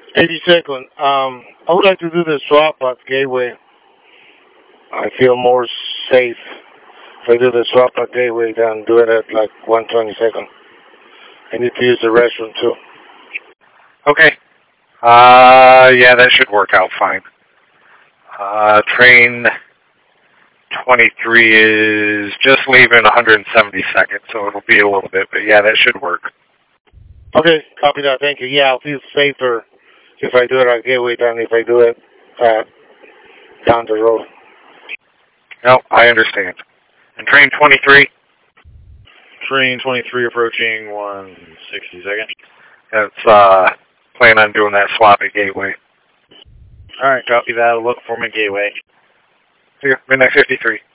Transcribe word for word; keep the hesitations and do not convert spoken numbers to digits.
eighty-second. Um, I would like to do the swap at Gateway. I feel more safe if I do the swap at Gateway than do it at like one twenty-second. I need to use the restroom too. Okay. Uh, yeah, that should work out fine. Uh, train twenty-three is just leaving one hundred seventy-second, so it'll be a little bit, but yeah, that should work. Okay, copy that. Thank you. Yeah, I'll feel safer if I do it at Gateway than if I do it uh, down the road. No, I understand. And train twenty-three? Train twenty-three approaching one sixty-second. That's, uh, plan on doing that swap at Gateway. Alright, copy that. I'll look for my Gateway. See ya. Midnight fifty-three.